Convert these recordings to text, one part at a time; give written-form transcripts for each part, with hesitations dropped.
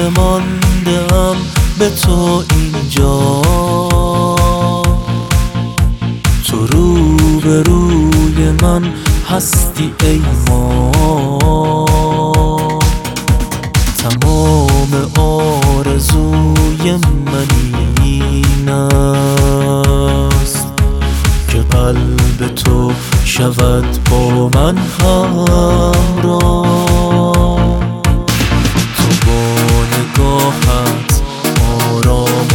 ماندم به تو اینجا، تو روبروی من هستی ای ما. تمام آرزوی من این است که قلب تو شود با من همراه. تو با نگاهت آرام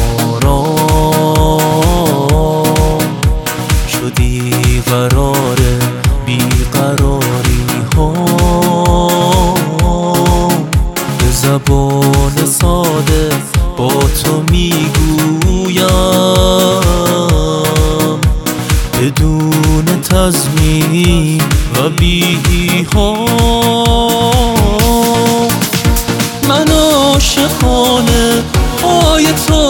آرام شدی قرار بیقراری ها. به زبان ساده با تو میگویم بدون تضمین و بی‌ایحام. من عاشقانه پای تو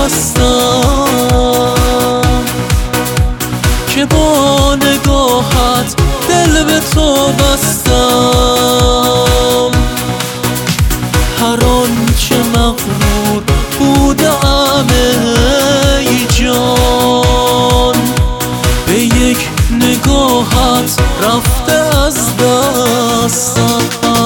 هستم که با نگاهت دل به تو بستم. هر آنچه مغرور بودم ای جان به یک نگاهت رفته از دستم.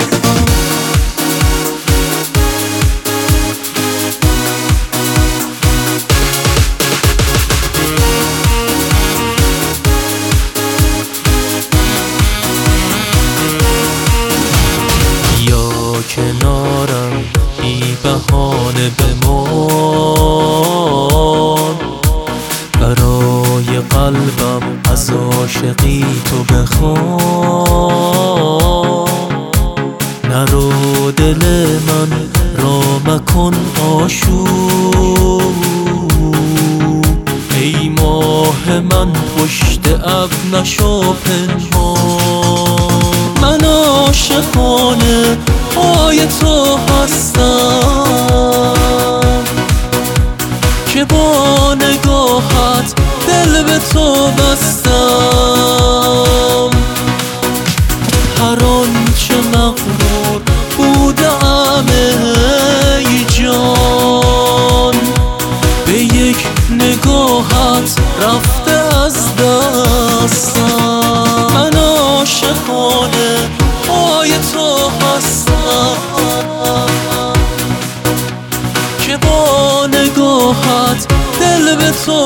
کنارم بی بهانه بمان، برای قلبم از عاشقی تو بخوان. نرو دل من را مکن آشوب، ای ماه من پشت ابر نشو پنهان. من عاشقانه پای تو هستم که با نگاهت دل به تو بستم. هر آنچه مغرور بودم ای جان به یک نگاهت رفته از دستم. من عاشقانه پای تو هستم که با نگاهت دل به تو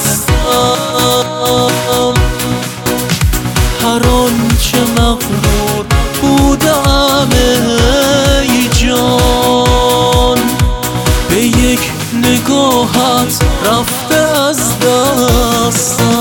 بستم. هر آنچه مغرور بودم ای جان به یک نگاهت رفته از دستم.